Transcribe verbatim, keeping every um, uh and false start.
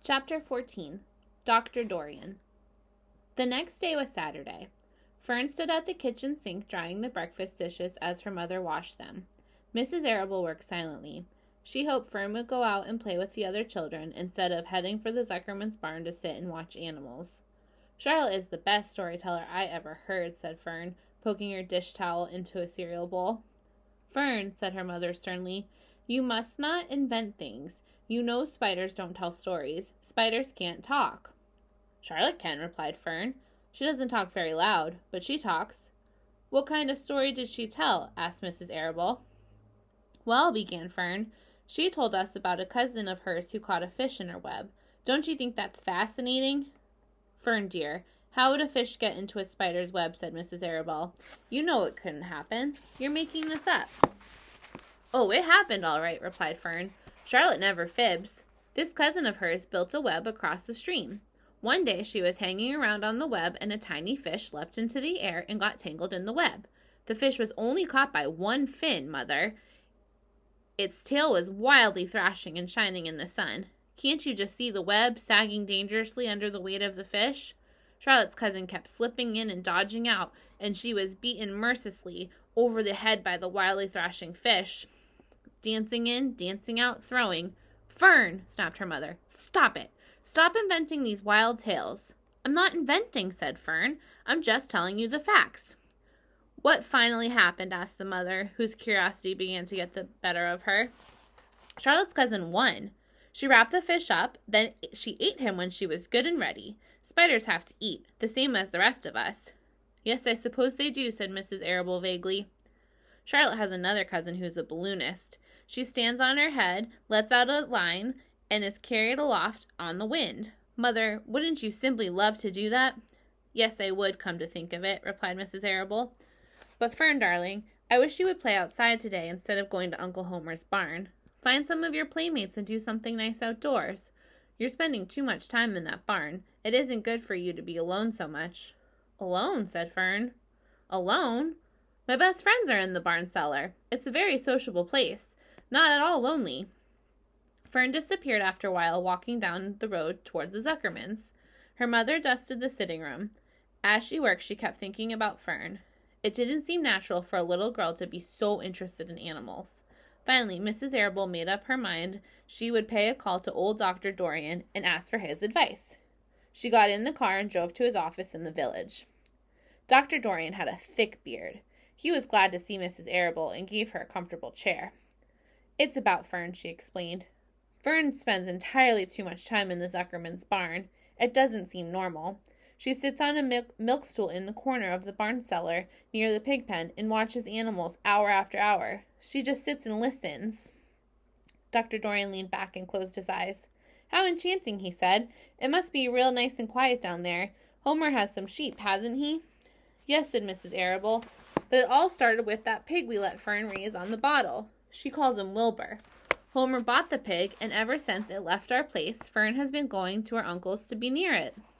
Chapter fourteen. Doctor Dorian. The next day was Saturday. Fern stood at the kitchen sink drying the breakfast dishes as her mother washed them. Missus Arable worked silently. She hoped Fern would go out and play with the other children instead of heading for the Zuckerman's barn to sit and watch animals. "Charlotte is the best storyteller I ever heard," said Fern, poking her dish towel into a cereal bowl. "Fern," said her mother sternly, "you must not invent things. You know spiders don't tell stories. Spiders can't talk." "Charlotte can," replied Fern. "She doesn't talk very loud, but she talks." "What kind of story did she tell?" asked Missus Arable. "Well," began Fern, "she told us about a cousin of hers who caught a fish in her web. Don't you think that's fascinating?" "Fern, dear, how would a fish get into a spider's web?" said Missus Arable. "You know it couldn't happen. You're making this up." "Oh, it happened all right," replied Fern. "Charlotte never fibs. This cousin of hers built a web across the stream. One day she was hanging around on the web and a tiny fish leapt into the air and got tangled in the web. The fish was only caught by one fin, Mother. Its tail was wildly thrashing and shining in the sun. Can't you just see the web sagging dangerously under the weight of the fish? Charlotte's cousin kept slipping in and dodging out, and she was beaten mercilessly over the head by the wildly thrashing fish. Dancing in, dancing out, throwing. "Fern," snapped her mother, "stop it. Stop inventing these wild tales." "I'm not inventing," said Fern. "I'm just telling you the facts." "What finally happened?" asked the mother, whose curiosity began to get the better of her. "Charlotte's cousin won. She wrapped the fish up, then she ate him when she was good and ready. Spiders have to eat, the same as the rest of us." "Yes, I suppose they do," said Missus Arable vaguely. "Charlotte has another cousin who's a balloonist. She stands on her head, lets out a line, and is carried aloft on the wind. Mother, wouldn't you simply love to do that?" "Yes, I would, come to think of it," replied Missus Arable. "But Fern, darling, I wish you would play outside today instead of going to Uncle Homer's barn. Find some of your playmates and do something nice outdoors. You're spending too much time in that barn. It isn't good for you to be alone so much." "Alone?" said Fern. "Alone? My best friends are in the barn cellar. It's a very sociable place. Not at all lonely." Fern disappeared after a while, walking down the road towards the Zuckermans. Her mother dusted the sitting room. As she worked, she kept thinking about Fern. It didn't seem natural for a little girl to be so interested in animals. Finally, Missus Arable made up her mind she would pay a call to old Doctor Dorian and ask for his advice. She got in the car and drove to his office in the village. Doctor Dorian had a thick beard. He was glad to see Missus Arable and gave her a comfortable chair. "It's about Fern," she explained. "Fern spends entirely too much time in the Zuckerman's barn. It doesn't seem normal. She sits on a milk, milk stool in the corner of the barn cellar near the pig pen and watches animals hour after hour. She just sits and listens." Doctor Dorian leaned back and closed his eyes. "How enchanting," he said. "It must be real nice and quiet down there. Homer has some sheep, hasn't he?" "Yes," said Missus Arable. "But it all started with that pig we let Fern raise on the bottle. She calls him Wilbur. Homer bought the pig, and ever since it left our place, Fern has been going to her uncle's to be near it."